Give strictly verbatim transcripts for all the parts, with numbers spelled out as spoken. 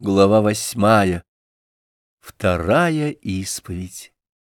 Глава восьмая. Вторая исповедь.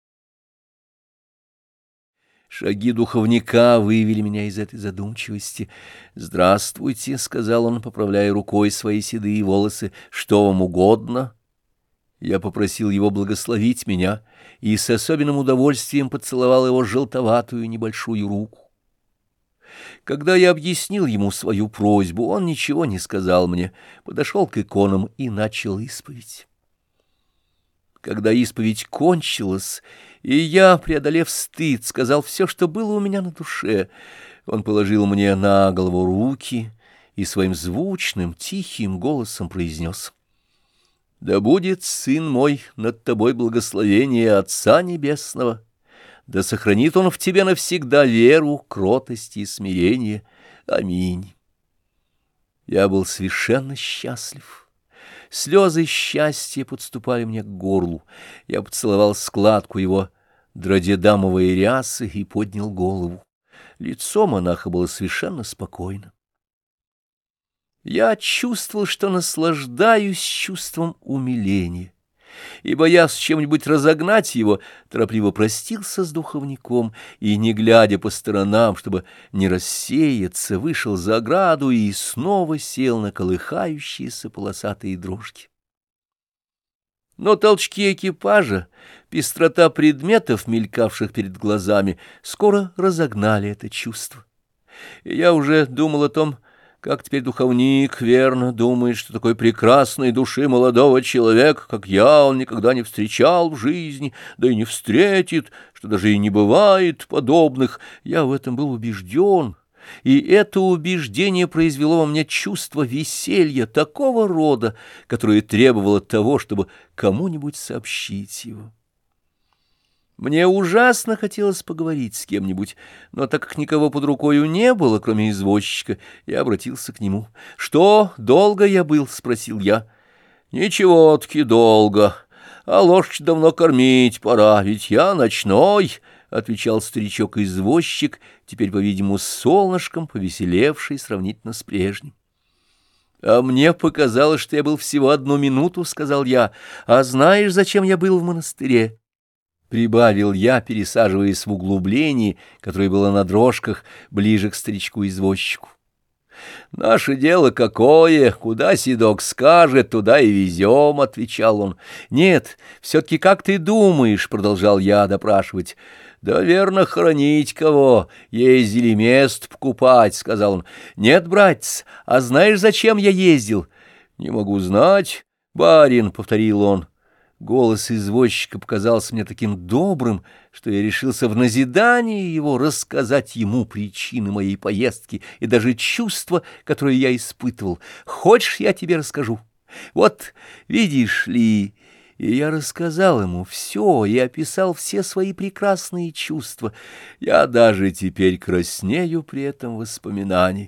Шаги духовника вывели меня из этой задумчивости. «Здравствуйте», — сказал он, поправляя рукой свои седые волосы, — «что вам угодно?» Я попросил его благословить меня и с особенным удовольствием поцеловал его желтоватую небольшую руку. Когда я объяснил ему свою просьбу, он ничего не сказал мне, подошел к иконам и начал исповедь. Когда исповедь кончилась, и я, преодолев стыд, сказал все, что было у меня на душе, он положил мне на голову руки и своим звучным, тихим голосом произнес: «Да будет, сын мой, над тобой благословение Отца Небесного, да сохранит он в тебе навсегда веру, кротость и смирение. Аминь». Я был совершенно счастлив. Слезы счастья подступали мне к горлу. Я поцеловал складку его дродедамовой рясы и поднял голову. Лицо монаха было совершенно спокойно. Я чувствовал, что наслаждаюсь чувством умиления, и, боясь чем-нибудь разогнать его, торопливо простился с духовником и, не глядя по сторонам, чтобы не рассеяться, вышел за ограду и снова сел на колыхающиеся полосатые дрожки. Но толчки экипажа, пестрота предметов, мелькавших перед глазами, скоро разогнали это чувство. И я уже думал о том, как теперь духовник верно думает, что такой прекрасной души молодого человека, как я, он никогда не встречал в жизни, да и не встретит, что даже и не бывает подобных. Я в этом был убежден, и это убеждение произвело во мне чувство веселья такого рода, которое требовало того, чтобы кому-нибудь сообщить его. Мне ужасно хотелось поговорить с кем-нибудь, но так как никого под рукою не было, кроме извозчика, я обратился к нему. «Что, долго я был?» — спросил я. «Ничего-таки долго, а лошадь давно кормить пора, ведь я ночной», — отвечал старичок-извозчик, теперь, по-видимому, с солнышком, повеселевший сравнительно с прежним. «А мне показалось, что я был всего одну минуту», — сказал я. «А знаешь, зачем я был в монастыре?» — прибавил я, пересаживаясь в углублении, которое было на дрожках, ближе к старичку-извозчику. «Наше дело какое, куда седок скажет, туда и везем», — отвечал он. «Нет, все-таки как ты думаешь?» — продолжал я допрашивать. «Да верно, хоронить кого, ездили мест покупать», — сказал он. «Нет, братец, а знаешь, зачем я ездил?» «Не могу знать, барин», — повторил он. Голос извозчика показался мне таким добрым, что я решился в назидании его рассказать ему причины моей поездки и даже чувства, которые я испытывал. «Хочешь, я тебе расскажу? Вот, видишь ли...» И я рассказал ему все и описал все свои прекрасные чувства. Я даже теперь краснею при этом воспоминании.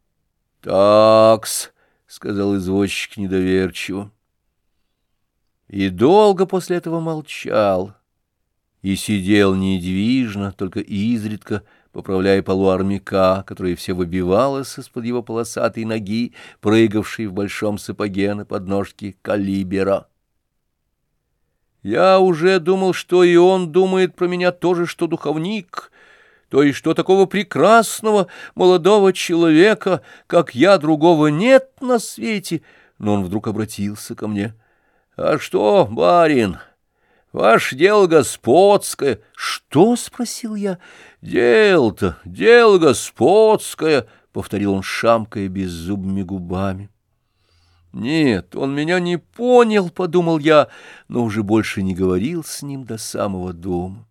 «Так-с», — сказал извозчик недоверчиво. И долго после этого молчал, и сидел недвижно, только изредка поправляя полу армяка, которая все выбивалась из-под его полосатой ноги, прыгавшей в большом сапоге на подножке калибера. Я уже думал, что и он думает про меня то же, что духовник, то есть что такого прекрасного молодого человека, как я, другого нет на свете, но он вдруг обратился ко мне. «А что, барин, ваше дело господское?» «Что?» — спросил я. «Дело-то, дело господское», — повторил он, шамкая беззубыми губами. «Нет, он меня не понял», — подумал я, но уже больше не говорил с ним до самого дома.